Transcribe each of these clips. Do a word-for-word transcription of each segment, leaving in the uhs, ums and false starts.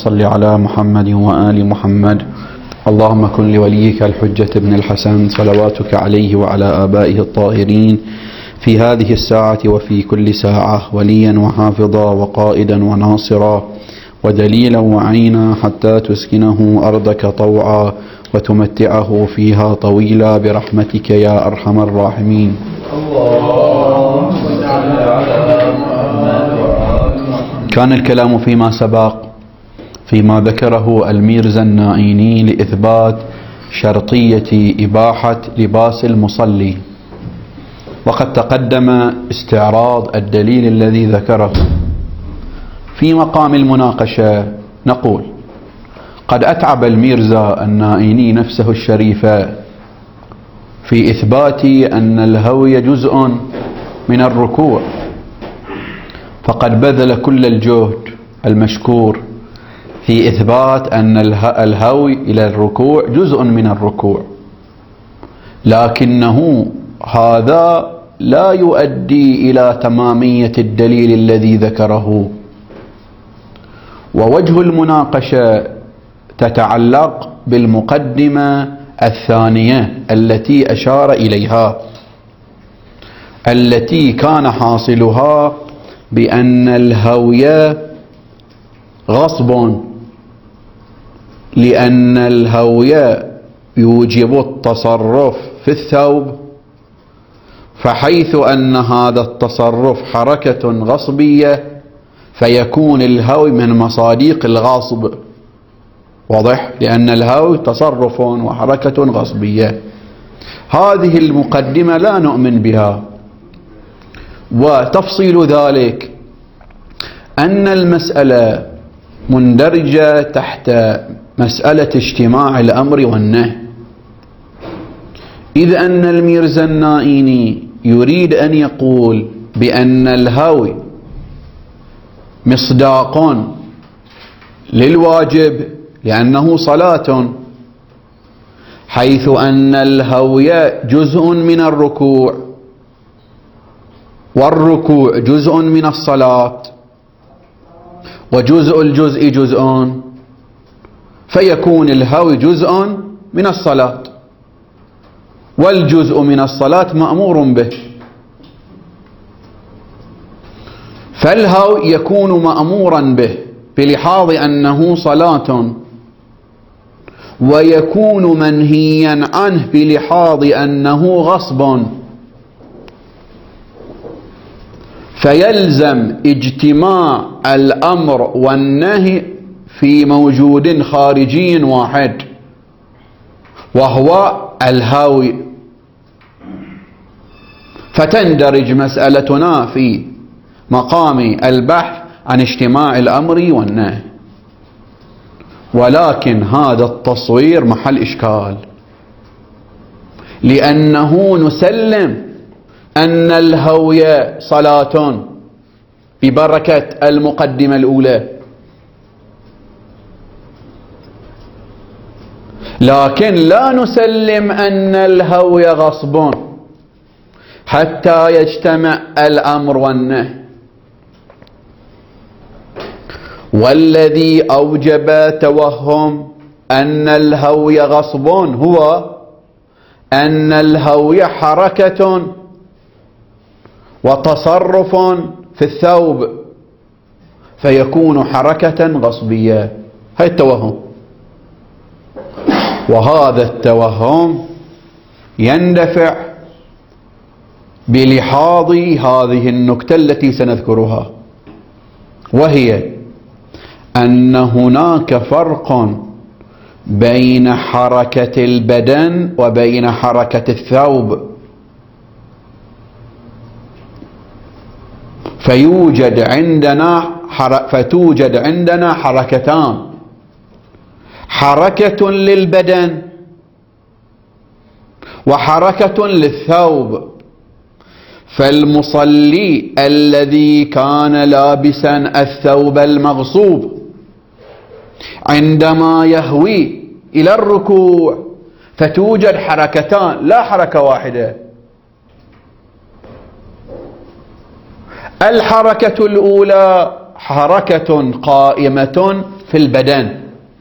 صل على محمد وآل محمد. اللهم كن لوليك الحجة بن الحسن صلواتك عليه وعلى آبائه الطاهرين في هذه الساعة وفي كل ساعة وليا وحافظا وقائدا وناصرا ودليلا وعينا حتى تسكنه أرضك طوعا وتمتعه فيها طويلا برحمتك يا أرحم الراحمين. كان الكلام فيما سبق فيما ذكره الميرزا النائيني لإثبات شرطية إباحة لباس المصلي، وقد تقدم استعراض الدليل الذي ذكره. في مقام المناقشة نقول: قد أتعب الميرزا النائيني نفسه الشريفة في إثبات أن الهوي جزء من الركوع، فقد بذل كل الجهد المشكور في إثبات أن الهوي إلى الركوع جزء من الركوع، لكنه هذا لا يؤدي إلى تمامية الدليل الذي ذكره. ووجه المناقشة تتعلق بالمقدمة الثانية التي أشار إليها، التي كان حاصلها بأن الهوي غصب، لأن الهوي يوجب التصرف في الثوب، فحيث أن هذا التصرف حركة غصبية فيكون الهوي من مصاديق الغصب. واضح؟ لأن الهوي تصرف وحركة غصبية. هذه المقدمة لا نؤمن بها، وتفصيل ذلك أن المسألة مندرجة تحت مسألة اجتماع الأمر والنهي، إذ أن الميرزا النائيني يريد أن يقول بأن الهوي مصداق للواجب لأنه صلاة، حيث أن الهوي جزء من الركوع والركوع جزء من الصلاة وجزء الجزء جزء، فيكون الهوي جزء من الصلاة والجزء من الصلاة مأمور به، فالهوي يكون مأمورا به بلحاظ أنه صلاة، ويكون منهيا عنه بلحاظ أنه غصب، فيلزم اجتماع الأمر والنهي في موجود خارجي واحد وهو الهوي، فتندرج مسألتنا في مقام البحث عن اجتماع الأمر والنهي. ولكن هذا التصوير محل إشكال، لأنه نسلم أن الهوي صلاة ببركة المقدمة الأولى، لكن لا نسلم أن الهوي غصب حتى يجتمع الأمر والنهي. والذي أوجب توهم أن الهوي غصب هو أن الهوي حركة وتصرف في الثوب، فيكون حركة غصبية. هذا التوهم، وهذا التوهم يندفع بلحاظ هذه النكتة التي سنذكرها، وهي أن هناك فرق بين حركة البدن وبين حركة الثوب، فيوجد عندنا فتوجد عندنا حركتان: حركة للبدن وحركة للثوب. فالمصلي الذي كان لابسا الثوب المغصوب عندما يهوي إلى الركوع فتوجد حركتان لا حركة واحدة. الحركة الأولى حركة قائمة في البدن.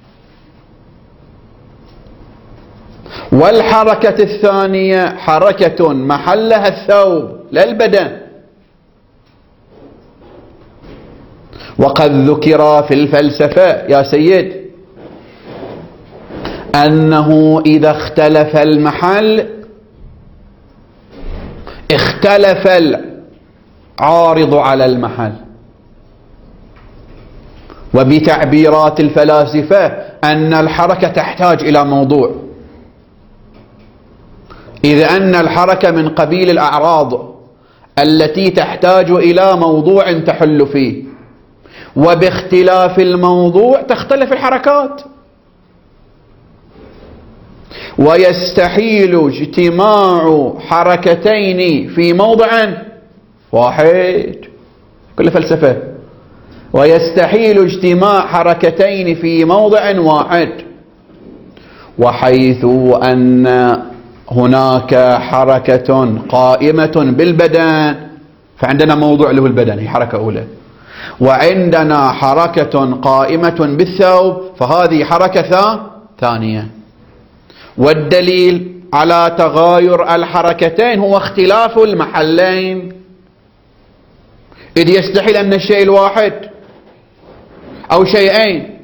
والحركة الثانية حركة محلها الثوب لا البدن. وقد ذكر في الفلسفة يا سيد أنه إذا اختلف المحل اختلف العارض على المحل. وبتعبيرات الفلاسفة أن الحركة تحتاج إلى موضوع، إذ أن الحركة من قبيل الأعراض التي تحتاج إلى موضوع تحل فيه، وباختلاف الموضوع تختلف الحركات. ويستحيل اجتماع حركتين في موضع واحد، كل فلسفة، ويستحيل اجتماع حركتين في موضع واحد. وحيث أن هناك حركة قائمة بالبدن فعندنا موضوع له البدن، هي حركة أولى، وعندنا حركة قائمة بالثوب فهذه حركة ثانية. والدليل على تغاير الحركتين هو اختلاف المحلين، إذ يستحيل أن الشيء الواحد أو شيئين،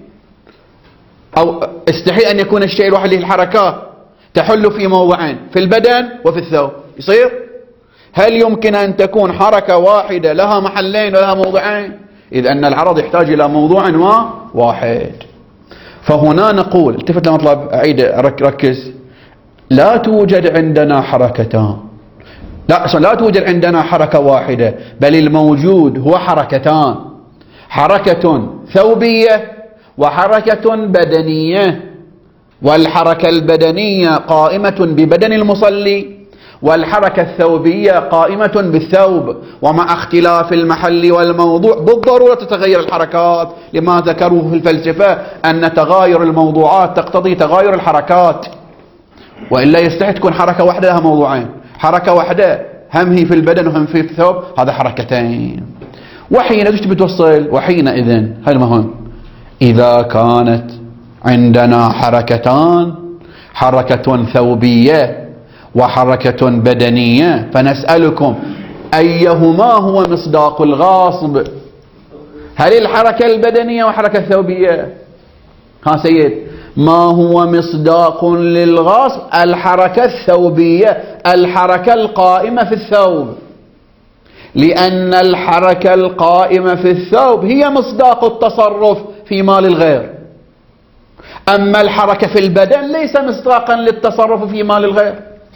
أو استحيل أن يكون الشيء الواحد له الحركات تحل في موضعين، في البدن وفي الثوب، يصير؟ هل يمكن أن تكون حركة واحدة لها محلين ولها موضعين؟ إذ أن العرض يحتاج إلى موضوع واحد. فهنا نقول، التفت لمطلب، أعيد ركز، لا توجد عندنا حركتان، لا لا توجد عندنا حركة واحدة، بل الموجود هو حركتان، حركة ثوبية وحركة بدنية. والحركة البدنية قائمة ببدن المصلي، والحركة الثوبية قائمة بالثوب. ومع اختلاف المحل والموضوع بالضرورة تتغير الحركات، لما ذكروه في الفلسفة أن تغاير الموضوعات تقتضي تغاير الحركات، وإلا يستحيل تكون حركة واحدة لها موضوعين. حركة واحدة هم هي في البدن وهم في الثوب، هذا حركتين. وحين ايش تبي توصل؟ وحينئذ هذا المهم، إذا كانت عندنا حركتان، حركة ثوبية وحركة بدنية، فنسألكم أيهما هو مصداق الغاصب؟ هل الحركة البدنية وحركة الثوبية؟ ها سيد، ما هو مصداق للغاصب؟ الحركة الثوبية، الحركة القائمة في الثوب، لأن الحركة القائمة في الثوب هي مصداق التصرف في مال الغير. أما الحركة في البدن ليس مصداقا للتصرف في مال الغير.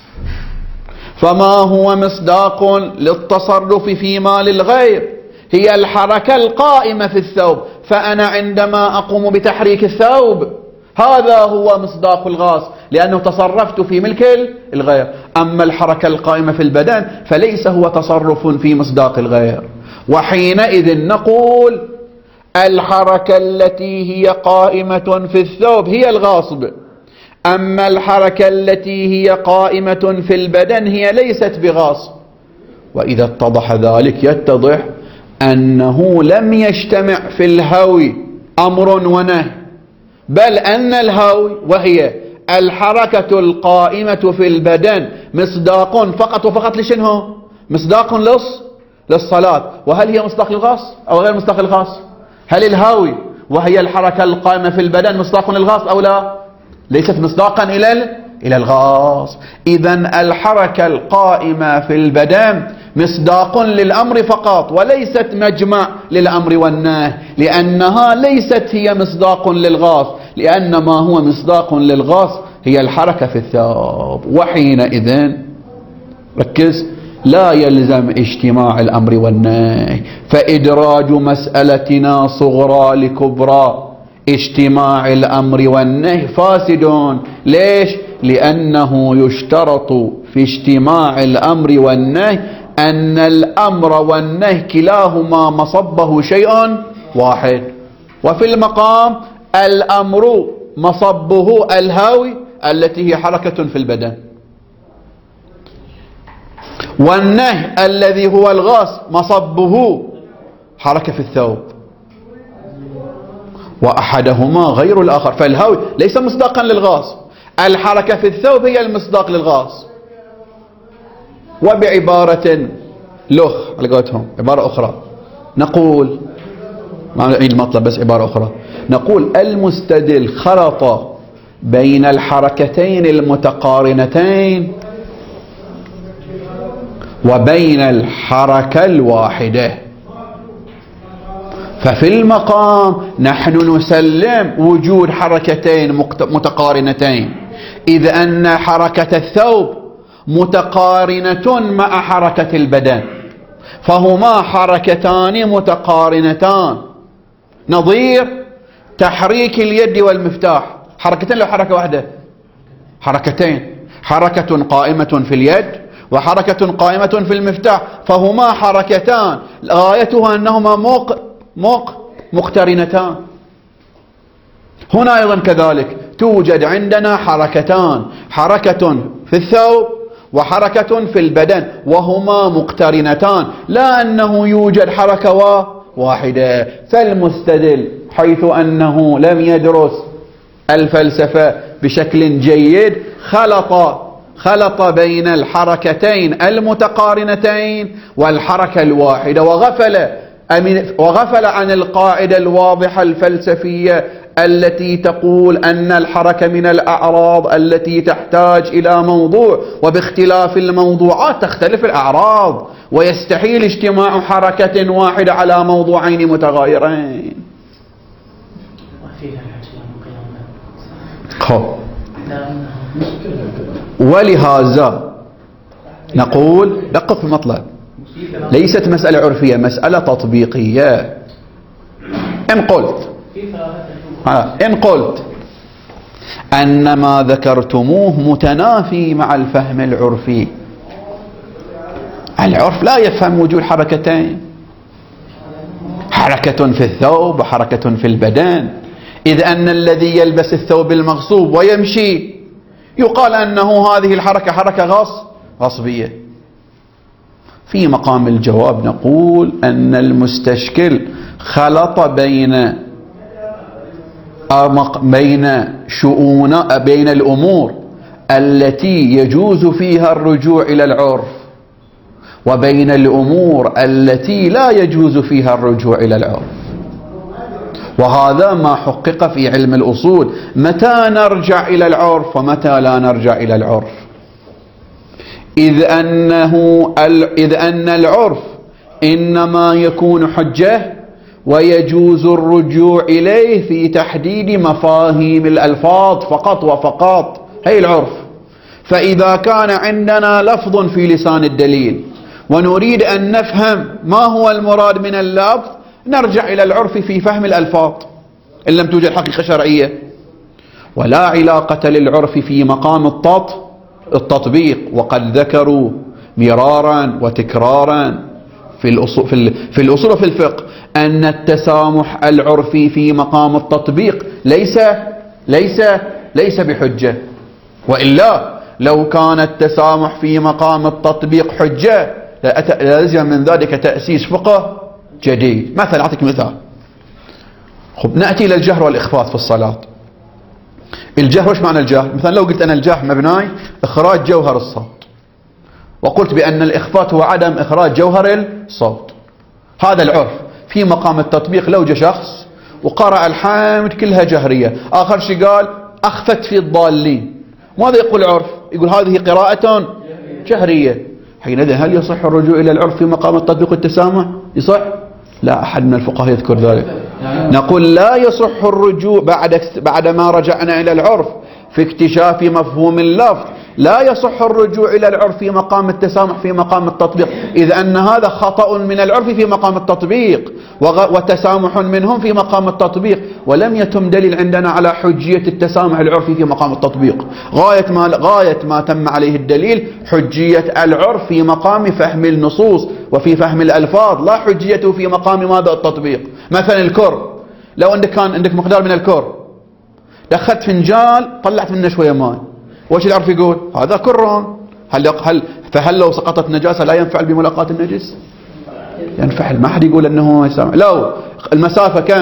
فما هو مصداق للتصرف في مال الغير؟ هي الحركة القائمة في الثوب. فأنا عندما أقوم بتحريك الثوب هذا هو مصداق الغاصب، لأنه تصرفت في ملك الغير. أما الحركة القائمة في البدن فليس هو تصرف في مصداق الغير. وحينئذ نقول الحركة التي هي قائمة في الثوب هي الغاصب، أما الحركة التي هي قائمة في البدن هي ليست بغاصب. وإذا اتضح ذلك يتضح أنه لم يجتمع في الهوي أمر ونهي، بل أن الهوي وهي الحركة القائمة في البدن مصداق فقط وفقط لشنو؟ مصداق لص للصلاة. وهل هي مصداق للغاص أو غير مصداق للغاص؟ هل الهوي وهي الحركة القائمة في البدن مصداق للغاص أو لا؟ ليست مصداقا إلى إلى الغاص. إذن الحركة القائمة في البدن مصداق للأمر فقط، وليست مجمع للأمر والنهي، لأنها ليست هي مصداق للغاص، لأن ما هو مصداق للغاص هي الحركة في الثوب. وحينئذ ركز، لا يلزم اجتماع الأمر والنهي، فإدراج مسألتنا صغرى لكبرى اجتماع الأمر والنهي فاسد. ليش؟ لأنه يشترط في اجتماع الأمر والنهي أن الأمر والنهي كلاهما مصبه شيء واحد، وفي المقام الأمر مصبه الهاوي التي هي حركة في البدن، والنهي الذي هو الغاص مصبه حركة في الثوب. وأحدهما غير الآخر، فالهوي ليس مصداقا للغاص، الحركة في الثوب هي المصداق للغاص. وبعبارة لخ على قولتهم، عبارة أخرى نقول، ما نعيد المطلب بس عبارة أخرى، نقول المستدل خلط بين الحركتين المتقارنتين وبين الحركة الواحدة. ففي المقام نحن نسلم وجود حركتين متقارنتين، إذ أن حركة الثوب متقارنة مع حركة البدن، فهما حركتان متقارنتان، نظير تحريك اليد والمفتاح، حركتين لو حركة واحدة، حركتين، حركة قائمة في اليد وحركة قائمة في المفتاح، فهما حركتان غايتها أنهما موق موق مقترنتان. هنا أيضا كذلك توجد عندنا حركتان، حركة في الثوب وحركة في البدن، وهما مقترنتان، لا أنه يوجد حركة واحدة. فالمستدل حيث أنه لم يدرس الفلسفة بشكل جيد خلط خلط بين الحركتين المتقارنتين والحركة الواحدة، وغفل وغفل عن القاعدة الواضحة الفلسفية التي تقول أن الحركة من الأعراض التي تحتاج إلى موضوع، وباختلاف الموضوعات تختلف الأعراض، ويستحيل اجتماع حركة واحدة على موضوعين متغايرين. ولهذا نقول دقق في المطلب، ليست مسألة عرفية، مسألة تطبيقية. إن قلت إن قلت أن ما ذكرتموه متنافي مع الفهم العرفي، العرف لا يفهم وجود حركتين، حركة في الثوب وحركة في البدن، إذ أن الذي يلبس الثوب المغصوب ويمشي يقال أنه هذه الحركة حركة غصب غصبية. في مقام الجواب نقول أن المستشكل خلط بين بين شؤون بين الأمور التي يجوز فيها الرجوع إلى العرف وبين الأمور التي لا يجوز فيها الرجوع إلى العرف، وهذا ما حقق في علم الأصول، متى نرجع إلى العرف ومتى لا نرجع إلى العرف، إذ أنه إذ أن العرف إنما يكون حجة ويجوز الرجوع إليه في تحديد مفاهيم الألفاظ فقط وفقط، هي العرف. فإذا كان عندنا لفظ في لسان الدليل ونريد أن نفهم ما هو المراد من اللفظ نرجع إلى العرف في فهم الألفاظ إن لم توجد حقيقة شرعية. ولا علاقة للعرف في مقام التطبيق، وقد ذكروا مرارا وتكرارا في الأصول في الأصول وفي الفقه أن التسامح العرفي في مقام التطبيق ليس ليس ليس بحجة، وإلا لو كان التسامح في مقام التطبيق حجة لازم من ذلك تأسيس فقه جديد. مثلا أعطيك مثال، خب نأتي إلى الجهر والإخفاء في الصلاة. الجهر، وش معنى الجهر؟ مثلا لو قلت أنا الجهر مبناي إخراج جوهر الصوت، وقلت بأن الإخفاء هو عدم إخراج جوهر الصوت، هذا العرف. في مقام التطبيق لو جاء شخص وقرأ الحمد كلها جهرية، آخر شيء قال أخفت في الضالين، ماذا يقول العرف؟ يقول هذه قراءة جهرية. حينئذ هل يصح الرجوع إلى العرف في مقام التطبيق والتسامح؟ يصح؟ لا أحد من الفقهاء يذكر ذلك. نقول لا يصح الرجوع بعد بعد ما رجعنا إلى العرف في اكتشاف مفهوم اللفظ، لا يصح الرجوع إلى العرف في مقام التسامح في مقام التطبيق، إذ أن هذا خطأ من العرف في مقام التطبيق وتسامح منهم في مقام التطبيق، ولم يتم دليل عندنا على حجية التسامح العرفي في مقام التطبيق. غاية ما غاية ما تم عليه الدليل حجية العرف في مقام فهم النصوص وفي فهم الألفاظ، لا حجيته في مقام ماذا؟ التطبيق. مثلا الكر، لو عندك كان عندك مقدار من الكر، دخلت فنجال طلعت منه شوية ماء، وش العرف يقول؟ هذا كران. هل هل فهل لو سقطت نجاسة لا ينفعل بملاقاة النجس؟ ينفعل، ما حد يقول انه يسامح. لو المسافة كم؟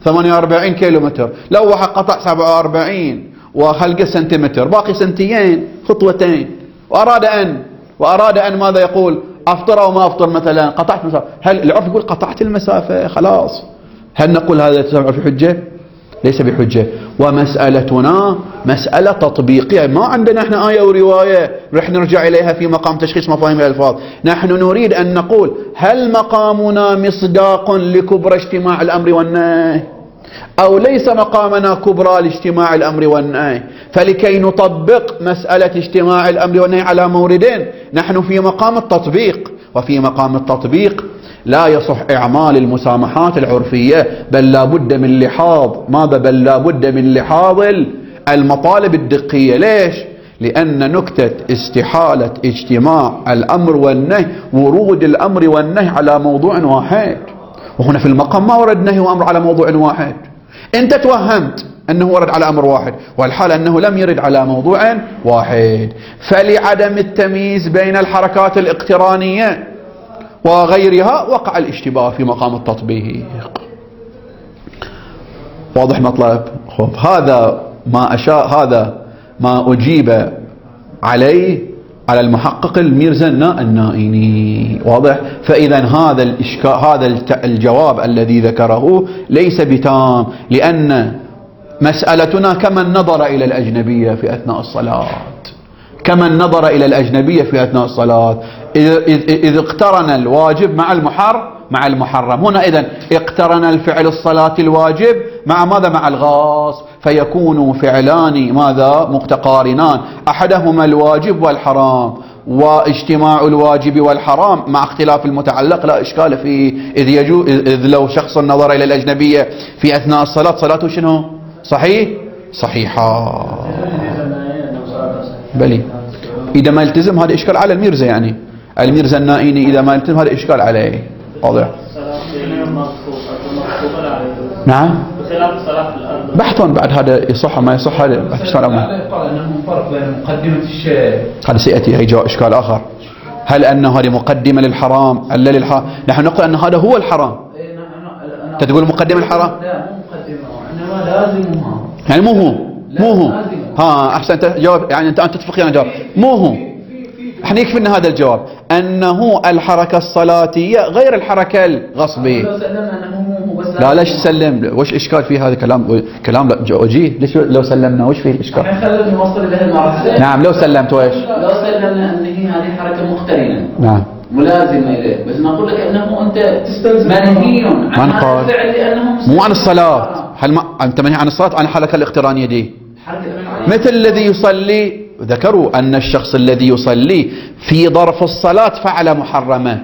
ثمانية وأربعين كيلو متر، لو واحد قطع سبعة وأربعين وخلقه سنتيمتر، باقي سنتيين خطوتين، وأراد أن وأراد أن ماذا يقول؟ أفطر أو ما أفطر مثلا، قطعت مسافة، هل العرف يقول قطعت المسافة خلاص؟ هل نقول هذا تسمع في حجة؟ ليس بحجة. ومسألتنا مسألة تطبيقية، ما عندنا احنا آية ورواية رح نرجع إليها في مقام تشخيص مفاهيم الألفاظ. نحن نريد أن نقول هل مقامنا مصداق لكبرى اجتماع الأمر والنهي، أو ليس مقامنا كبرى لاجتماع الأمر والنهي؟ فلكي نطبق مسألة اجتماع الأمر والنهي على موردين، نحن في مقام التطبيق، وفي مقام التطبيق لا يصح إعمال المسامحات العرفية، بل لا بد من لحاظ ماذا؟ بل لا بد من لحاظ المطالب الدقية. ليش؟ لأن نكتة استحالة اجتماع الأمر والنهي ورود الأمر والنهي على موضوع واحد، وهنا في المقام ما ورد نهي وأمر على موضوع واحد. أنت توهمت أنه ورد على أمر واحد، والحال أنه لم يرد على موضوع واحد. فلعدم التمييز بين الحركات الاقترانية وغيرها وقع الاشتباه في مقام التطبيق. واضح مطلب؟ خب هذا ما أشاء، هذا ما أجيب عليه على المحقق الميرزا النائيني. واضح؟ فإذا هذا الإشكال، هذا الجواب الذي ذكره ليس بتام، لأن مسألتنا كمن نظر إلى الأجنبية في أثناء الصلاة، كمن نظر إلى الأجنبية في أثناء الصلاة، إذ, إذ اقترن الواجب مع المحر مع المحرم. هنا إذن اقترن الفعل الصلاة الواجب مع ماذا؟ مع الغاصب، فيكون فعلان ماذا؟ متقارنان، أحدهما الواجب والحرام، واجتماع الواجب والحرام مع اختلاف المتعلق لا إشكال فيه، إذ, يجو إذ لو شخص نظر إلى الأجنبية في أثناء الصلاة صلاته شنو؟ صحيح؟ صحيحة. بلي إذا ما التزم هذا إشكال على الميرزا، يعني الميرزا النائيني إذا ما التزم هذا إشكال عليه. واضح؟ نعم بحث بعد هذا يصح ما يصح، هذا بحث شرعي. قال أنه فرق بين مقدمة الشيء، هذا سيأتي هي جاء إشكال آخر. هل أنه هذه مقدمة للحرام ألا للحرام؟ نحن نقول أن هذا هو الحرام. تقول مقدمة الحرام؟ لا مو مقدمة، إنما لازمها، يعني مو هو مو هو ها أحسن جواب، يعني أنت أنت تتفق يعني جواب مو هو. احنا يكفينا هذا الجواب أنه الحركة الصلاتية غير الحركة الغصبية. لو سلمنا أنه مو هو بس لا ليش سلم؟ وش إشكال في هذا كلام؟ كلام لا وجيه. ليش لو سلمنا وش فيه الإشكال؟ احنا خلينا نوصل إلى المرحلة. نعم لو سلمت وإيش؟ لو سلمنا أن هي هذه حركة مقترنة نعم ملازمة إليه، بس نقول لك أنه أنت تستلزم منهي عن هذا الفعل لأنه مو عن الصلاة. هل ما أنت منهي عن الصلاة عن الحركة الاقترانية دي؟ مثل الذي يصلي، ذكروا أن الشخص الذي يصلي في ظرف الصلاة فعل محرما،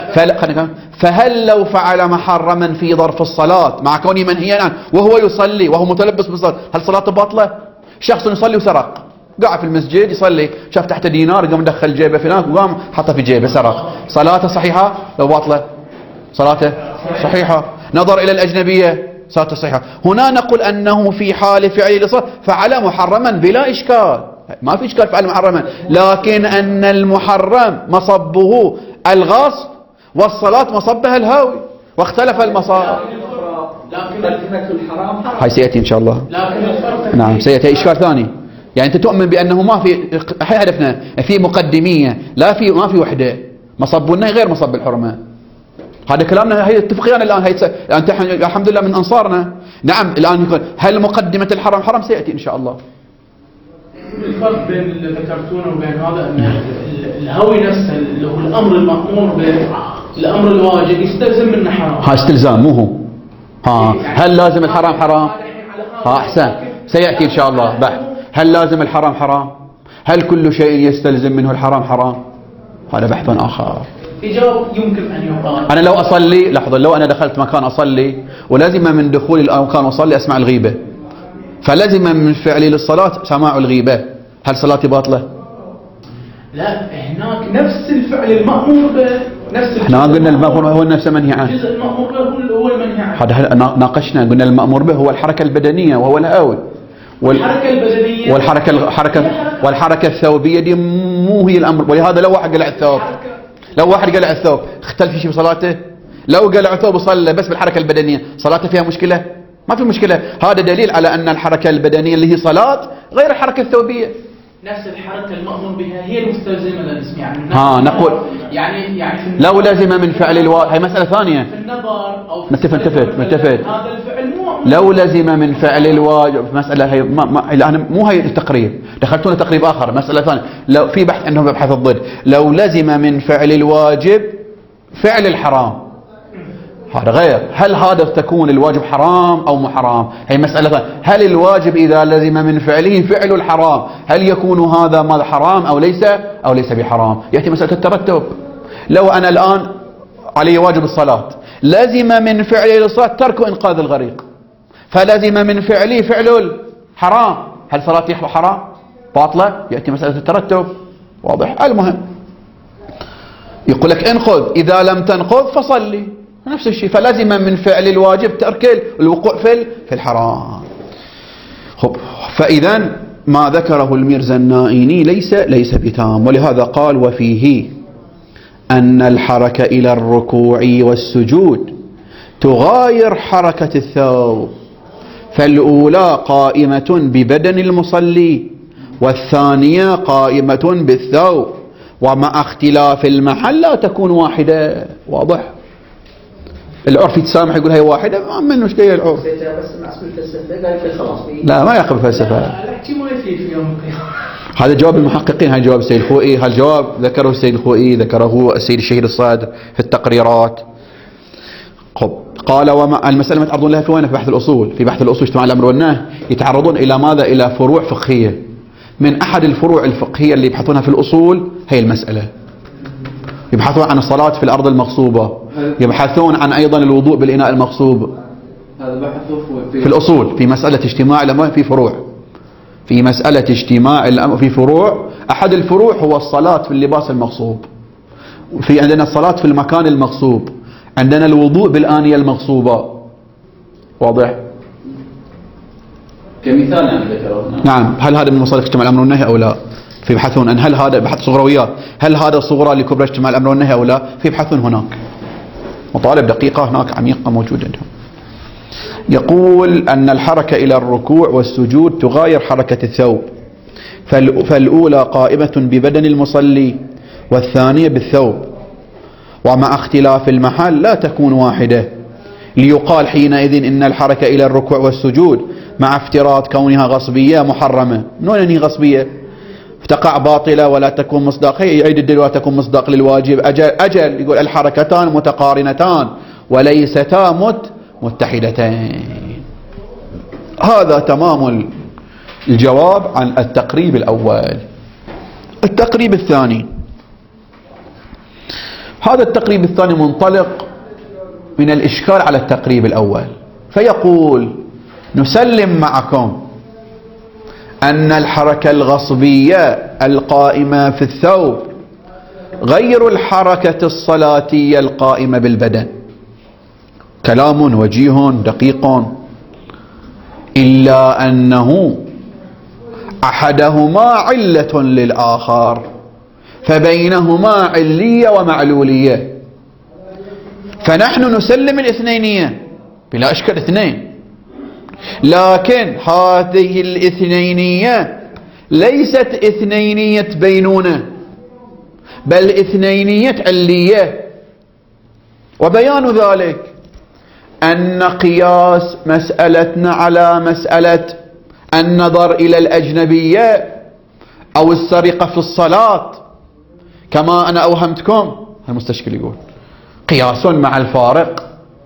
فهل لو فعل محرما في ظرف الصلاة مع كونه منهيا عنه وهو يصلي وهو متلبس بالصلاة، هل صلاته باطلة؟ شخص يصلي وسرق، قاعد في المسجد يصلي، شاف تحت دينار قام دخل جيبه في هناك وقام حطه في جيبه سرق، صلاته صحيحة لو باطلة؟ صلاته صحيحة. نظر إلى الأجنبية، صلاته صحيحة. هنا نقول أنه في حال فعل الصلاة فعل محرما بلا إشكال، ما في إشكال فعل محرما، لكن أن المحرم مصبه الغصب والصلاة مصبها الهاوي، واختلف المصاب. لكن كلمة الحرام حرام. هاي سيأتي إن شاء الله. لكن نعم سيأتي إشكال ثاني، يعني أنت تؤمن بأنه ما في، هدفنا في مقدمية، لا في ما في وحدة، مصب النهي غير مصب الحرمة. هذا كلامنا هي اتفقيان الآن. هي أنت الحمد لله من أنصارنا. نعم الآن يقول هل مقدمة الحرام حرام؟ سيأتي إن شاء الله. الفرق بين اللي ذكرتونه وبين هذا أن الهوي نفسه اللي هو الأمر المأمور بالأمر الواجب يستلزم منه حرام. ها استلزام مو هو. ها هل لازم الحرام حرام؟ ها أحسن سيأتي إن شاء الله بحث. هل لازم الحرام حرام؟ هل كل شيء يستلزم منه الحرام حرام؟ هذا بحث آخر. إجابة يمكن أن يقال. أنا لو أصلي، لحظة، لو أنا دخلت مكان أصلي ولازم من دخولي المكان أصلي أسمع الغيبة، فلازم من فعلي للصلاة سماع الغيبة، هل صلاتي باطلة؟ لا هناك نفس الفعل المأمور به، نفس احنا قلنا المأمور به هو نفس المنهي عنه. الجزء المأمور به هو المنهي عنه. هذا ناقشنا، قلنا المأمور به هو الحركة البدنية وهو الهاوي. والحركة البدنية والحركة الحركة والحركة الثوبية دي مو هي الأمر. ولهذا لو واحد قلع الثوب، لو واحد قلع الثوب اختل في شيء بصلاته؟ لو قلع الثوب وصلى بس بالحركة البدنية صلاته فيها مشكلة؟ ما في مشكلة. هذا دليل على أن الحركة البدنية اللي هي صلاة غير الحركة الثوبية. نفس الحركة المأمور بها هي المستلزمة للاسم يعني. ها نقول يعني يعني لو لزم من فعل الواجب، هي مسألة ثانية. في النظر أو في متفق متفق متفق. هذا الفعل مو لو لزم من فعل الواجب مسألة هي ما ما الآن مو هي التقريب، دخلتونا تقريب آخر مسألة ثانية. لو في بحث أنه مبحث الضد، لو لزم من فعل الواجب فعل الحرام هذا غير. هل هذا تكون الواجب حرام أو مو حرام؟ هي مسألة ثانية. هل الواجب إذا لزم من فعله فعل الحرام هل يكون هذا ما حرام أو ليس أو ليس بحرام؟ يأتي مسألة الترتب. لو أنا الآن علي واجب الصلاة، لزم من فعله الصلاة ترك إنقاذ الغريق، فلزم من فعله فعل الحرام، هل صلاتي حرام باطلة؟ يأتي مسألة الترتب. واضح؟ المهم يقول لك انقذ، إذا لم تنقذ فصلي، نفس الشيء. فلزم من فعل الواجب ترك الوقوع في في الحرام. خب فإذا ما ذكره الميرزا النائيني ليس ليس بتام، ولهذا قال وفيه أن الحركة إلى الركوع والسجود تغاير حركة الثوب، فالأولى قائمة ببدن المصلي والثانية قائمة بالثوب، ومع اختلاف المحل لا تكون واحدة. واضح؟ العرف يتسامح يقول هي واحدة، ما منه ايش جاي العرف. لا ما يقبل فلسفة. هذا جواب المحققين، هذا جواب السيد الخوئي، هذا الجواب ذكره السيد الخوئي، ذكره السيد الشهيد الصادر في التقريرات. قال وما المسألة ما يتعرضون لها في وين؟ في بحث الأصول. في بحث الأصول اجتماع الأمر والنهي يتعرضون إلى ماذا؟ إلى فروع فقهية. من أحد الفروع الفقهية اللي يبحثونها في الأصول هي المسألة. يبحثون عن الصلاة في الأرض المغصوبة، يبحثون عن أيضا الوضوء بالإناء المغصوب. هذا بحثه في الأصول في مسألة اجتماع الأمر في فروع. في مسألة اجتماع الأمر في فروع. أحد الفروع هو الصلاة في اللباس المغصوب. في عندنا الصلاة في المكان المغصوب، عندنا الوضوء بالآنية المغصوبة. واضح؟ كمثال يعني ذكره. نعم. هل هذا من مصالح اجتماع الأمر والنهي أو لا؟ في يبحثون أن هل هذا بحث صغرويات، هل هذا صغرى لكبرى اجتماع الأمر والنهي أو لا؟ في يبحثون هناك مطالب دقيقة هناك عميقة موجودة عندهم. يقول أن الحركة إلى الركوع والسجود تغاير حركة الثوب، فالأولى قائمة ببدن المصلي والثانية بالثوب، ومع اختلاف المحل لا تكون واحدة، ليقال حينئذ إن الحركة إلى الركوع والسجود مع افتراض كونها غصبية محرمة. من وين هي غصبية؟ تقع باطلة ولا تكون مصداق. هي يعيد الدليل ولا تكون مصداق للواجب. أجل, أجل يقول الحركتان متقارنتان وليستا مت متحدتين. هذا تمام الجواب عن التقريب الأول. التقريب الثاني، هذا التقريب الثاني منطلق من الإشكال على التقريب الأول، فيقول نسلم معكم أن الحركة الغصبية القائمة في الثوب غير الحركة الصلاتية القائمة بالبدن. كلام وجيه دقيق، إلا أنه أحدهما علة للآخر، فبينهما علية ومعلولية، فنحن نسلم الاثنينية بلا إشكال اثنين، لكن هذه الاثنينية ليست اثنينية بينونة بل اثنينية علية. وبيان ذلك أن قياس مسألتنا على مسألة النظر إلى الأجنبية أو السرقة في الصلاة كما أنا أوهمتكم، المستشكل يقول قياس مع الفارق،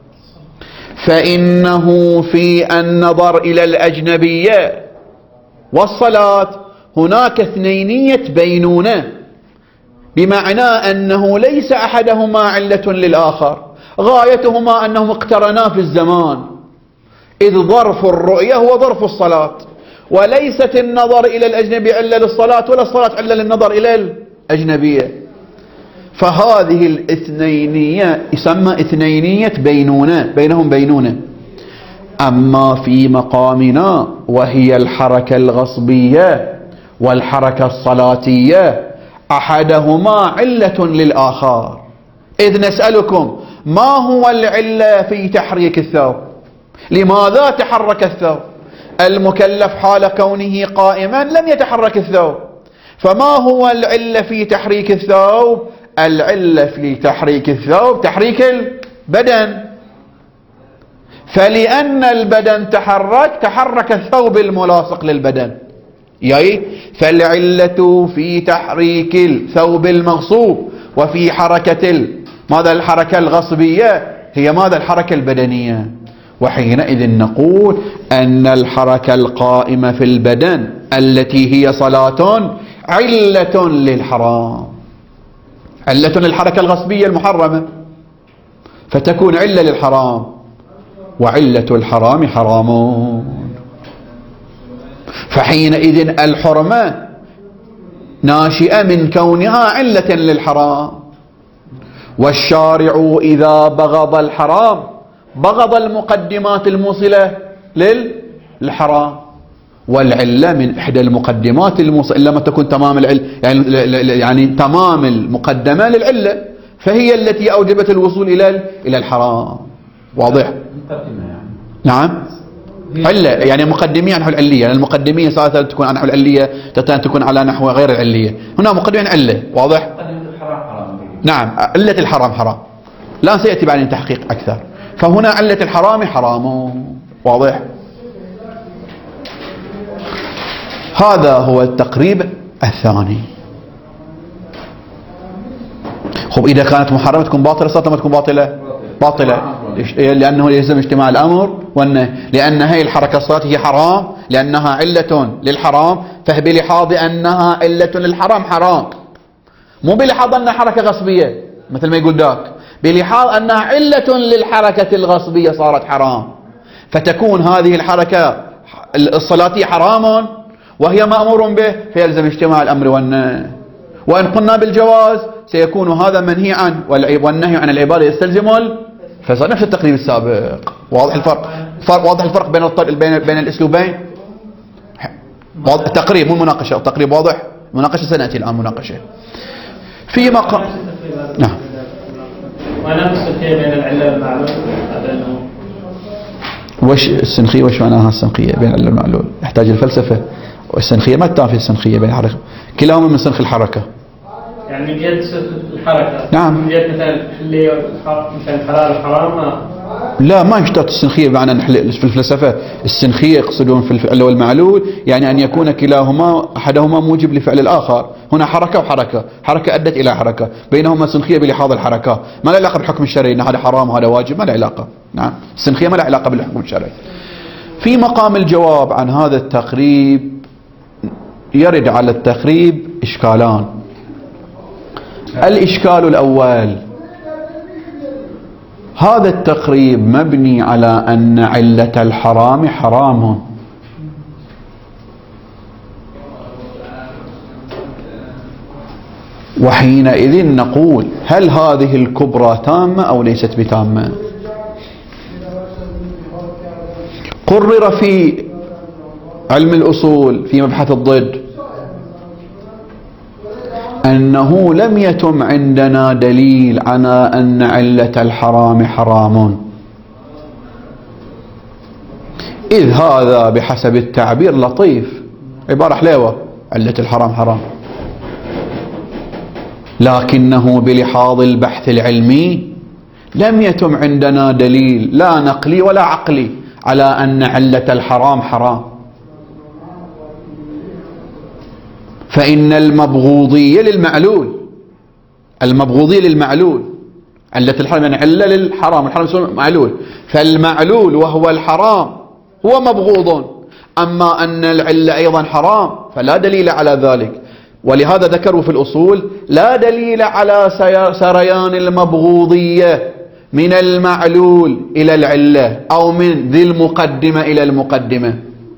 فإنه في النظر إلى الأجنبية والصلاة هناك اثنينية بينونة، بمعنى أنه ليس أحدهما علة للآخر، غايتهما أنهم اقترنا في الزمان، إذ ظرف الرؤية هو ظرف الصلاة، وليست النظر إلى الأجنبي علة للصلاة ولا الصلاة علة للنظر إلى الأجنبية. فهذه الاثنينية يسمى اثنينية بينونة، بينهم بينونة. أما في مقامنا وهي الحركة الغصبية والحركة الصلاتية أحدهما علة للآخر، إذ نسألكم ما هو العلة في تحريك الثوب؟ لماذا تحرك الثوب؟ المكلف حال كونه قائما لم يتحرك الثوب، فما هو العلة في تحريك الثوب؟ العلة في تحريك الثوب تحريك البدن، فلأن البدن تحرك تحرك الثوب الملاصق للبدن، يعني فالعلة في تحريك الثوب المغصوب وفي حركة ماذا الحركة الغصبية هي ماذا الحركة البدنية. وحينئذ نقول أن الحركة القائمة في البدن التي هي صلاة علة للحرام، علة للحركة الغصبية المحرمة، فتكون علة للحرام، وعلة الحرام حرام. فحينئذ الحرمة ناشئة من كونها علة للحرام، والشارع إذا بغض الحرام بغض المقدمات الموصلة للحرام، والعلة من إحدى المقدمات الموصلة لما تكون تمام العلة، يعني, يعني تمام المقدمة للعلة، فهي التي أوجبت الوصول إلى إلى الحرام. واضح؟ نعم، علة يعني مقدمية نحو العلية، يعني المقدمية ساعة تكون على نحو العلية، تكون على نحو غير العلية، هنا مقدمة علة. واضح؟ نعم، علة الحرام حرام، لا سيأتي بعدين تحقيق أكثر، فهنا علة الحرام حرام. واضح؟ هذا هو التقريب الثاني. خب إذا كانت محرمة تكون باطلة، صارت ما تكون باطلة باطلة، لأنه يلزم اجتماع الأمر والنهي، لأن هي الحركة الصلاة هي حرام لأنها علة للحرام، فبلحاظ أنها علة للحرام حرام، مو بلحاظ أنها حركة غصبية مثل ما يقول ذاك، بلحاظ أنها علة للحركة الغصبية صارت حرام، فتكون هذه الحركة الصلاتية حرام وهي مأمور به، فيلزم اجتماع الأمر والنهي. وإن قلنا بالجواز سيكون هذا منهي عنه، والنهي عن العبادة يستلزم الفساد، نفس التقريب السابق. واضح الفرق؟ واضح الفرق بين بين بين الأسلوبين؟ التقريب مو المناقشة، التقريب واضح، مناقشة سنأتي الآن مناقشة في مقام. نعم. ونفس الشيء بين العلة والمعلول. وش السنخية؟ وش معناها السنخية بين العلة والمعلول؟ يحتاج الفلسفة. والسنخية ما تنافي السنخية بين الحركة، كلاهما من سنخ الحركة. يعني بيد الحركة. نعم. بيد مثلا اللي مثلا الحلال والحرام. لا، ما يشترط السنخية بمعنى في الفلسفة السنخية يقصدون في العلة والمعلول يعني أن يكون كلاهما أحدهما موجب لفعل الآخر. هنا حركة وحركة، حركة أدت إلى حركة، بينهما سنخية بلحاظ الحركة، ما له علاقة بالحكم الشرعي، هذا حرام وهذا واجب، ما له علاقة. نعم، السنخية ما له علاقة بالحكم الشرعي. في مقام الجواب عن هذا التقريب يرد على التقريب إشكالان. الإشكال الأول، هذا التقريب مبني على أن علة الحرام حرام، وحينئذ نقول هل هذه الكبرى تامة أو ليست بتامة؟ قرر في علم الأصول في مبحث الضد أنه لم يتم عندنا دليل على أن علة الحرام حرام، إذ هذا بحسب التعبير لطيف، عبارة حلوة، علة الحرام حرام، لكنه بلحاظ البحث العلمي لم يتم عندنا دليل لا نقلي ولا عقلي على أن علة الحرام حرام. فإن المبغوضية للمعلول، المبغوضية للمعلول، علة الحرام يعني علة للحرام، الحرام يسمى معلول، فالمعلول وهو الحرام هو مبغوض، أما أن العلة أيضا حرام فلا دليل على ذلك. ولهذا ذكروا في الأصول لا دليل على سريان المبغوضية من المعلول إلى العلة أو من ذي المقدمة إلى المقدمة.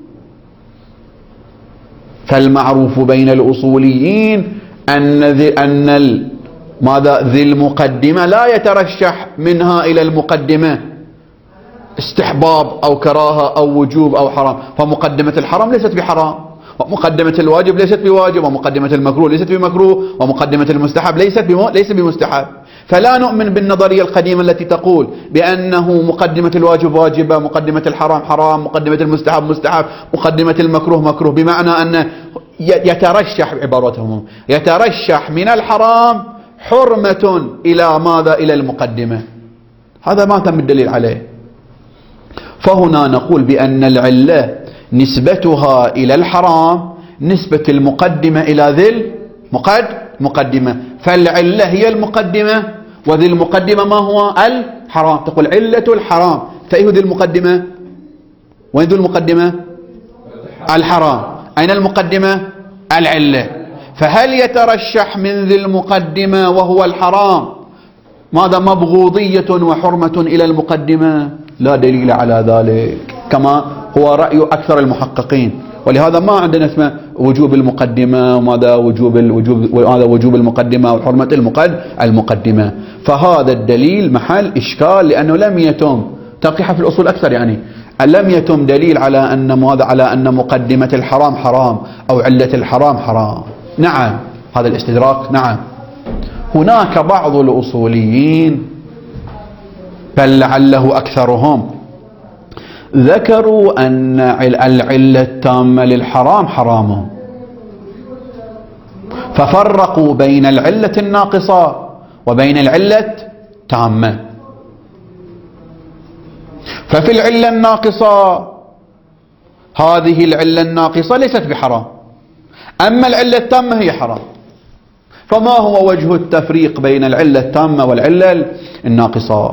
فالمعروف بين الأصوليين أن ذي أن ماذا ذي المقدمة لا يترشح منها إلى المقدمة استحباب أو كراهة أو وجوب أو حرام، فمقدمة الحرام ليست بحرام، ومقدمة الواجب ليست بواجب، ومقدمة المكروه ليست بمكروه، ومقدمة المستحب ليست بم... ليس بمستحب. فلا نؤمن بالنظرية القديمة التي تقول بأنه مقدمة الواجب واجبة، مقدمة الحرام حرام، مقدمة المستحب مستحب، مقدمة المكروه مكروه، بمعنى أن يترشح بعبارتهم يترشح من الحرام حرمة إلى ماذا؟ إلى المقدمة. هذا ما تم الدليل عليه. فهنا نقول بأن العلة نسبتها إلى الحرام نسبة المقدمة إلى ذي المقدمة، فالعلة هي المقدمة وذي المقدمة ما هو؟ الحرام. تقول علة الحرام، فأيه ذي المقدمة؟ وين ذي المقدمة؟ الحرام. أين المقدمة؟ العلة. فهل يترشح من ذي المقدمة وهو الحرام ماذا؟ مبغوضية وحرمة إلى المقدمة؟ لا دليل على ذلك، كما هو رأي أكثر المحققين. ولهذا ما عندنا اسمه وجوب المقدمة وماذا وجوب الوجوب وهذا وجوب المقدمة وحرمة المقد المقدمة. فهذا الدليل محل إشكال، لأنه لم يتم تنقيحه في الأصول أكثر، يعني لم يتم دليل على أن ماذا؟ على أن مقدمة الحرام حرام أو علة الحرام حرام. نعم، هذا الاستدراك. نعم، هناك بعض الأصوليين بل لعله أكثرهم ذكروا أن العلة التامة للحرام حرام، ففرقوا بين العلة الناقصة وبين العلة التامة. ففي العلة الناقصة هذه العلة الناقصة ليست بحرام، أما العلة التامة هي حرام. فما هو وجه التفريق بين العلة التامة والعلة الناقصة؟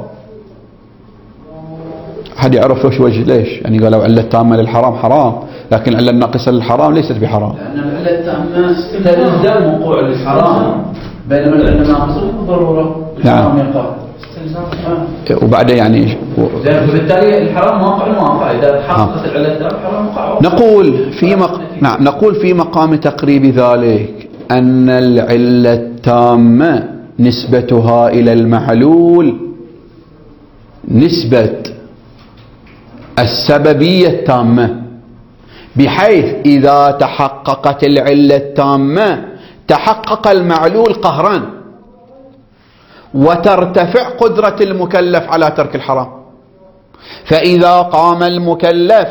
أحد يعرف وش وجه ليش؟ يعني قالوا علة التامة للحرام حرام، لكن العلة الناقصة للحرام ليست بحرام. لأن العلة التامة تلزم وقوع الحرام، بينما العلة الناقصة بالضرورة الحرام يقع. وبعد يعني وبالتالي الحرام واقع واقع إذا تحققت العلة التامة الحرام وقع. نقول في مق... نعم نقول في مقام تقريب ذلك أن العلة التامة نسبتها إلى المعلول نسبة السببية التامة، بحيث إذا تحققت العلة التامة تحقق المعلول قهرا، وترتفع قدرة المكلف على ترك الحرام. فإذا قام المكلف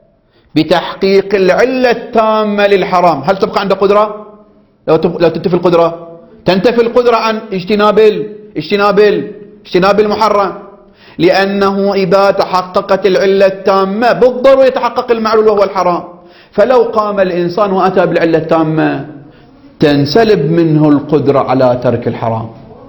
بتحقيق العلة التامة للحرام هل تبقى عنده قدرة؟ لو لو تنتفي القدرة تنتفي القدرة عن اجتناب اجتناب اجتناب المحرم، لأنه إذا تحققت العلة التامة بالضرورة يتحقق المعلول وهو الحرام. فلو قام الإنسان وأتى بالعلة التامة تنسلب منه القدرة على ترك الحرام،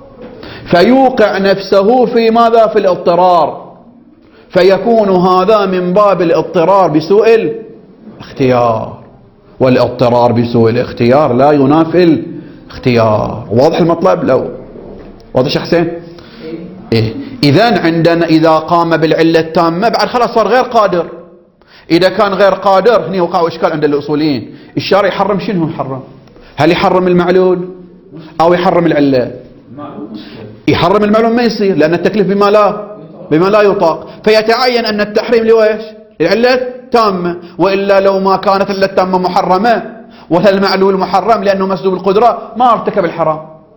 فيوقع نفسه في ماذا؟ في الاضطرار، فيكون هذا من باب الاضطرار بسوء الاختيار، والاضطرار بسوء الاختيار لا ينافي الاختيار. واضح المطلب؟ لو واضح حسين؟ إيه؟ إذن عندنا إذا قام بالعلة التامة بعد خلاص صار غير قادر. إذا كان غير قادر هنا وقع إشكال عند الأصوليين. الشارع يحرم شنو يحرم؟ هل يحرم المعلول أو يحرم العلة؟ يحرم المعلول ما يصير، لأن التكليف بما لا بما لا يطاق، فيتعين أن التحريم لويش؟ العلة التامة. وإلا لو ما كانت العلة التامة محرمة والمعلول محرم لأنه مسلوب القدرة ما ارتكب الحرام.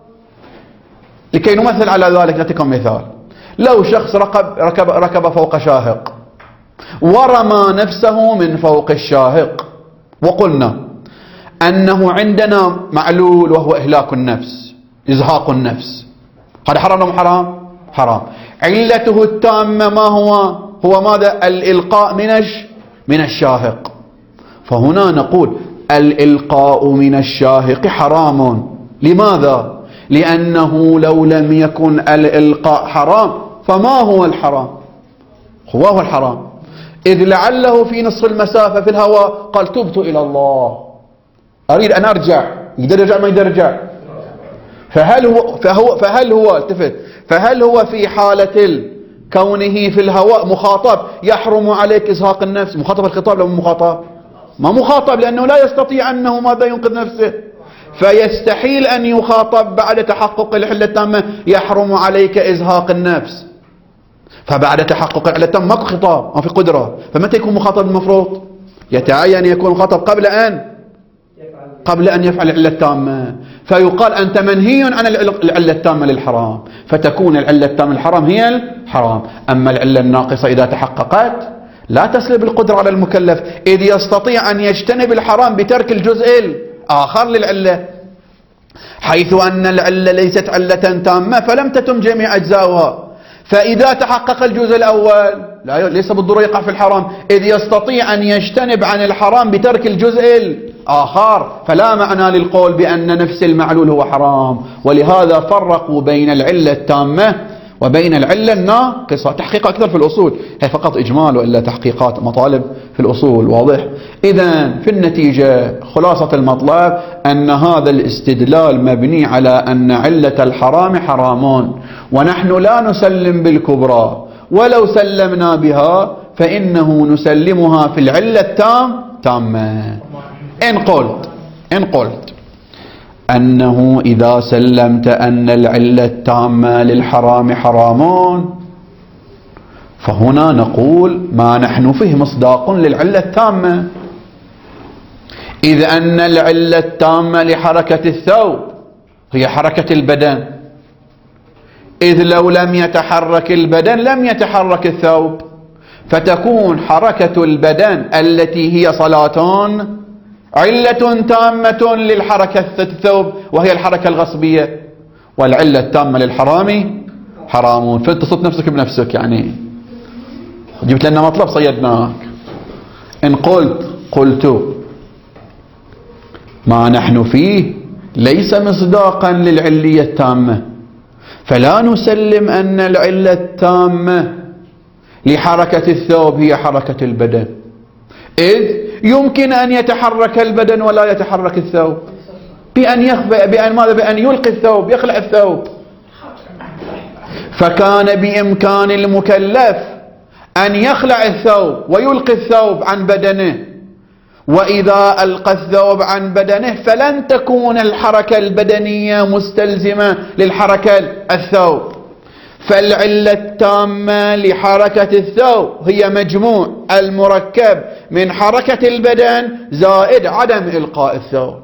لكي نمثل على ذلك نعطيكم مثال. لو شخص ركب, ركب, ركب فوق شاهق ورمى نفسه من فوق الشاهق، وقلنا أنه عندنا معلول وهو إهلاك النفس، إزهاق النفس، هذا حرام أم حرام؟ حرام. علته التامة ما هو؟ هو ماذا؟ الإلقاء من من الشاهق. فهنا نقول الإلقاء من الشاهق حرام. لماذا؟ لأنه لو لم يكن الإلقاء حرام فما هو الحرام؟ هو هو الحرام، إذ لعله في نصف المسافة في الهواء قال تبت إلى الله أريد أن أرجع، يقدر يرجع ما يقدر يرجع؟ فهل هو فهو فهل هو التفت فهل هو في حالة كونه في الهواء مخاطب يحرم عليك إزهاق النفس؟ مخاطب الخطاب لو مخاطب؟ ما مخاطب، لأنه لا يستطيع أنه ماذا ينقذ نفسه، فيستحيل أن يخاطب بعد تحقق العلة التامة يحرم عليك إزهاق النفس. فبعد تحقق العلة التامة ماكو خطاب، ما في قدرة، فمتى يكون مخاطب المفروض؟ يتعين يكون مخاطب قبل أن قبل أن يفعل العلة التامة، فيقال أنت منهي عن العلة التامة للحرام، فتكون العلة التامة للحرام هي الحرام. أما العلة الناقصة إذا تحققت لا تسلب القدرة على المكلف، إذ يستطيع أن يجتنب الحرام بترك الجزء الآخر للعلة، حيث أن العلة ليست علة تامة فلم تتم جميع أجزاؤها. فإذا تحقق الجزء الأول لا ليس بالضرورة يقع في الحرام، إذ يستطيع أن يجتنب عن الحرام بترك الجزء الآخر، فلا معنى للقول بأن نفس المعلول هو حرام. ولهذا فرقوا بين العلة التامة وبين العلة الناقصة. تحقيق أكثر في الأصول، هي فقط إجمال وإلا تحقيقات مطالب في الأصول واضح. إذن في النتيجة خلاصة المطلب أن هذا الاستدلال مبني على أن علة الحرام حرام، ونحن لا نسلم بالكبرى، ولو سلمنا بها فإنه نسلمها في العلة التام تامة. إن قلت إن قلت أنه إذا سلمت أن العلة التامة للحرام حرام، فهنا نقول ما نحن فيه مصداق للعلة التامة، إذ أن العلة التامة لحركة الثوب هي حركة البدن، إذ لو لم يتحرك البدن لم يتحرك الثوب، فتكون حركة البدن التي هي صلاة علة تامة للحركة الثوب وهي الحركة الغصبية، والعلة التامة للحرام حرام. فتصد نفسك بنفسك، يعني جبت لنا مطلب صيدناك. إن قلت قلت ما نحن فيه ليس مصداقا للعلية التامة، فلا نسلم أن العلة التامة لحركة الثوب هي حركة البدن، إذ يمكن أن يتحرك البدن ولا يتحرك الثوب بأن يخبئ بأن ماذا بأن يلقي الثوب يخلع الثوب. فكان بإمكان المكلف أن يخلع الثوب ويلقي الثوب عن بدنه، وإذا ألقى الثوب عن بدنه فلن تكون الحركة البدنية مستلزمة للحركة الثوب، فالعلة التامة لحركة الثوب هي مجموع المركب من حركة البدن زائد عدم إلقاء الثوب،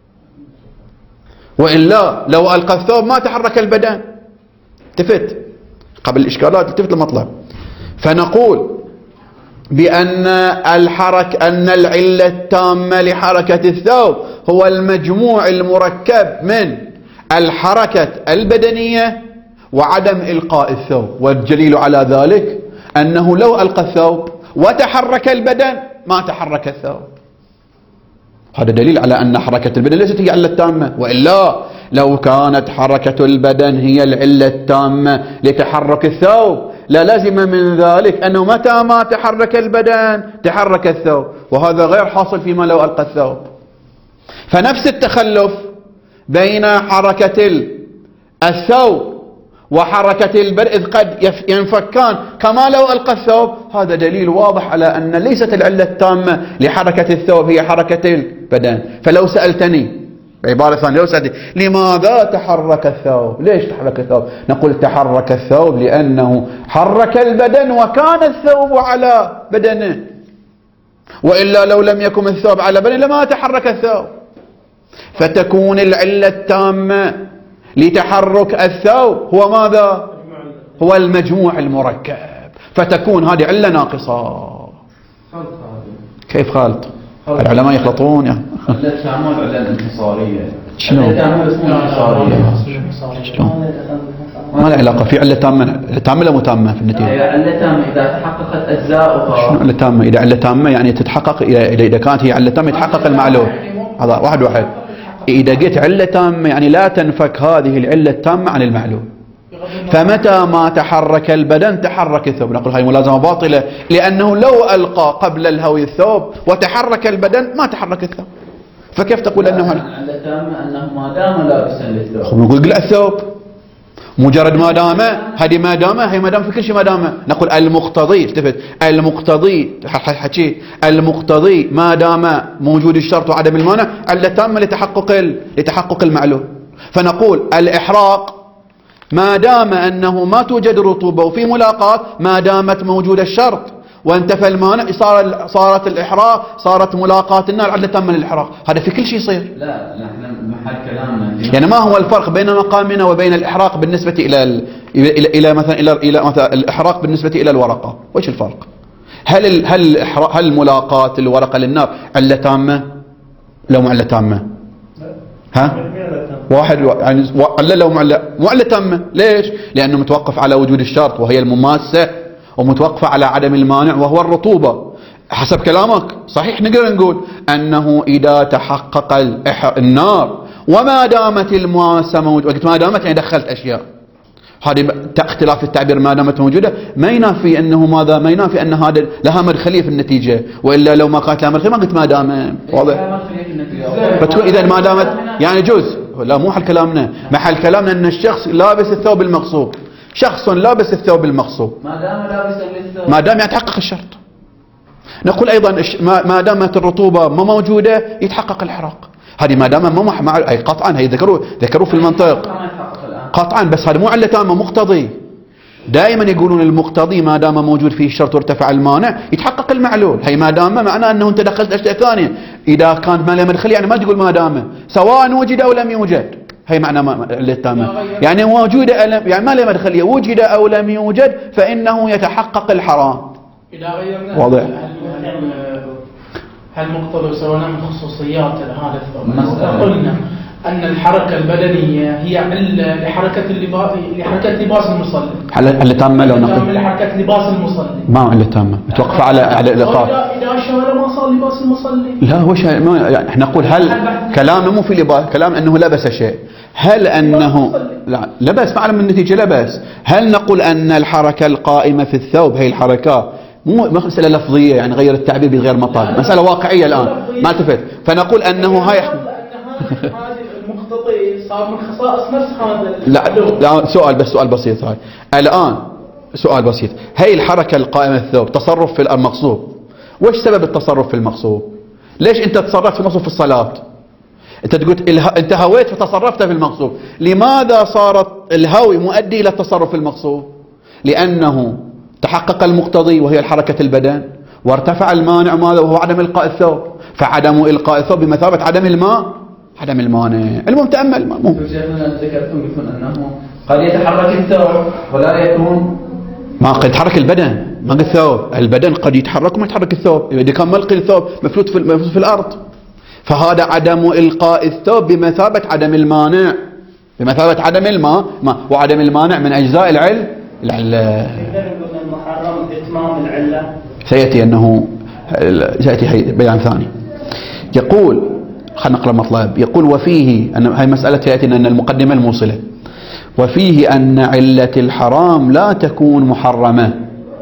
وإلا لو ألقى الثوب ما تحرك البدن. التفت قبل الإشكالات، التفت المطلب. فنقول بأن الحرك أن العلة التامة لحركة الثوب هو المجموع المركب من الحركة البدنية وعدم إلقاء الثوب، والدليل على ذلك أنه لو ألقى الثوب وتحرك البدن ما تحرك الثوب. هذا دليل على أن حركة البدن ليست هي العلة التامة، وإلا لو كانت حركة البدن هي العلة التامة لتحرك الثوب للزم من ذلك أنه متى ما تحرك البدن تحرك الثوب، وهذا غير حاصل فيما لو ألقى الثوب. فنفس التخلف بين حركة الثوب وحركة البدن إذ قد ينفكان كما لو ألقى الثوب، هذا دليل واضح على أن ليست العلة التامة لحركة الثوب هي حركة البدن. فلو سألتني بعبارة ثانية، لو سألتني لماذا تحرك الثوب، ليش تحرك الثوب، نقول تحرك الثوب لأنه حرك البدن وكان الثوب على بدنه، وإلا لو لم يكن الثوب على بدنه لما تحرك الثوب. فتكون العلة التامة لتحرك الثوب هو ماذا؟ هو المجموع المركب، فتكون هذه علة ناقصة. كيف خالط؟ العلماء يخلطون يعني. لا تعمل على الانتصارية. شنو؟ ما له علاقة في علة تامة، تامة ولا متامة في النتيجة؟ هي علة تامة إذا تحققت أجزاؤها. شنو علة تامة؟ إذا علة تامة يعني تتحقق، إذا كانت هي علة تامة يتحقق المعلول. هذا واحد واحد. إذا قلت علة تامة يعني لا تنفك هذه العلة التامة عن المعلول، فمتى ما تحرك البدن تحرك الثوب. نقول هذه ملازمة باطلة، لأنه لو ألقى قبل الهوي الثوب وتحرك البدن ما تحرك الثوب، فكيف تقول أنه علة تامة أنه ما دام لابسا للثوب. نقول قل الثوب مجرد ما دام، هذه ما دام هي ما دام في كل شيء ما دام. نقول المقتضي، التفت المقتضي حكي المقتضي ما دام موجود الشرط وعدم المانع علة تامة لتحقق لتحقق المعلول. فنقول الإحراق ما دام أنه ما توجد رطوبة وفي ملاقات ما دامت موجود الشرط وانتفى المانع صار صارت الإحراق، صارت ملاقاة النار علة تامة للإحراق. هذا في كل شيء يصير. لا نحن محل كلامنا يعني ما هو الفرق بين مقامنا وبين الإحراق بالنسبة إلى ال... إلى إلى مثلا إلى إلى مثلا الإحراق بالنسبة إلى الورقة؟ وش الفرق؟ هل ال... هل الإحراق هل ملاقاة الورقة للنار علة تامة؟ لو مو علة تامة؟ ها؟ واحد يعني علة لو معلة مو علة تامة. ليش؟ لأنه متوقف على وجود الشرط وهي المماسة، ومتوقفة على عدم المانع وهو الرطوبة. حسب كلامك صحيح نقدر نقول أنه إذا تحقق النار وما دامت المماسة موجودة، وقت ما دامت يعني دخلت أشياء، هذه اختلاف التعبير، ما دامت موجودة ما ينافي أنه ماذا ما ينافي أن هذا لها مدخلية في النتيجة، وإلا لو ما كانت لها مدخلية ما قلت ما دام. واضح؟ فتكون إذا ما دامت يعني جزء. لا مو حل كلامنا، محل كلامنا أن الشخص لابس الثوب المغصوب، شخص لابس الثوب المغصوب ما دام لابس الثوب ما دام يتحقق الشرط. نقول أيضا ما دامت الرطوبة ما موجودة يتحقق الحراق. هذه ما دام ما مع أي قطعا هي ذكروا ذكروا في المنطق قطعا، بس هذا مو علة تامة مقتضي. دائما يقولون المقتضي ما دام موجود فيه الشرط وارتفع المانع يتحقق المعلول. هي ما دام معناه أنه أنت دخلت أشياء ثانية. إذا كان ما له مدخل يعني ما تقول ما دام، سواء وجد أو لم يوجد. هي معنى علة تامة يعني موجودة يعني ما له مدخلية، وجد أو لم يوجد فإنه يتحقق الحرام. إذا غيرنا واضح. هل مقتضى سوينا من خصوصيات هذا الثوب؟ قلنا أن الحركة البدنية هي علة لحركة اللباس لحركة لباس المصلي. علة تامة لو نقول لحركة لباس المصلي. ما علة تامة متوقفة على على الإيقاف. إذا شال ما صار لباس المصلي. لا وش ما يعني احنا نقول هل كلامنا مو في لباس، كلام أنه لبس شيء. هل أنه لا لبس معلم النتيجة لبس. هل نقول أن الحركة القائمة في الثوب هي الحركة مو مسألة لفظية يعني غير التعبير بغير مطال، مسألة واقعية الآن ما التفت، فنقول أنه هاي المقتضي صار من خصائص نفس هذا. لا لا سؤال بس سؤال بسيط. هاي الآن سؤال بسيط، هي الحركة القائمة في الثوب تصرف في المغصوب، وش سبب التصرف في المغصوب؟ ليش أنت تصرفت في المغصوب في الصلاة؟ أنت تقول اله... أنت هويت فتصرفت في المغصوب. لماذا صارت الهوي مؤدي إلى التصرف في المغصوب؟ لأنه تحقق المقتضي وهي الحركة البدن، وارتفع المانع ماذا وهو عدم إلقاء الثوب، فعدم إلقاء الثوب بمثابة عدم الماء عدم المانع. المهم تأمل. مو شيخنا ذكرتم يكون أنه قد يتحرك الثوب ولا يكون ما قد يتحرك البدن، ما قد الثوب. البدن قد يتحرك وما يتحرك الثوب، إذا كان ملقي الثوب مفلوت في, مفلوت في الأرض، فهذا عدم إلقاء الثوب بمثابة عدم المانع، بمثابة عدم الماء ما وعدم المانع من أجزاء العلم العلة. المحرم إتمام العلة سيأتي أنه سيأتي بيان ثاني. يقول خلينا نقرأ المطلب. يقول وفيه أن هاي مسألة سيأتي أن المقدمة الموصلة، وفيه أن علة الحرام لا تكون محرمة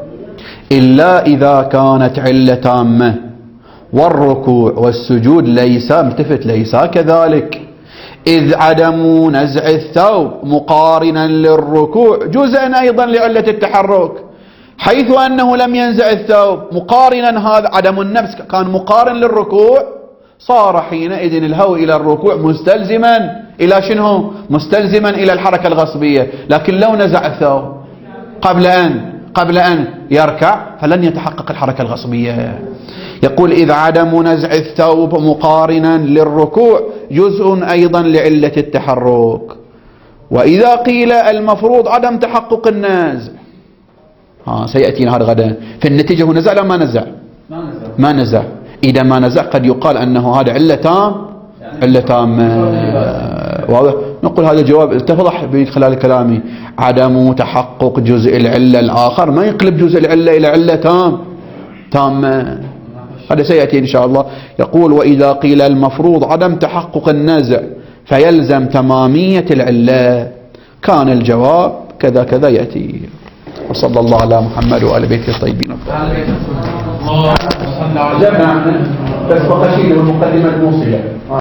إلا إذا كانت علة تامة، والركوع والسجود ليس ملتفت ليس كذلك، إذ عدم نزع الثوب مقارنا للركوع جزءا أيضا لعلة التحرك، حيث أنه لم ينزع الثوب مقارنا، هذا عدم النفس كان مقارن للركوع، صار حينئذ الهو إلى الركوع مستلزما إلى شنو؟ مستلزما إلى الحركة الغصبية. لكن لو نزع الثوب قبل أن قبل أن يركع فلن يتحقق الحركة الغصبية. يقول إذ عدم نزع الثوب مقارنا للركوع جزء أيضا لعلة التحرك. وإذا قيل المفروض عدم تحقق النزع، ها سيأتينا هذا غدا في النتيجة، هو نزع لا ما نزع؟ ما نزع. ما نزع. إذا ما نزع قد يقال أنه هذا علة تام علة تام واضح. نقول هذا الجواب اتضح من خلال كلامي، عدم تحقق جزء العلة الآخر ما يقلب جزء العلة إلى علة تام تامة. هذا سيأتي إن شاء الله. يقول وإذا قيل المفروض عدم تحقق النزع فيلزم تمامية العلة، كان الجواب كذا كذا يأتي. وصلى الله على محمد وآل بيته الطيبين الطاهرين. الله صلى على جمع بس بقى شيء المقدمة الموصلة.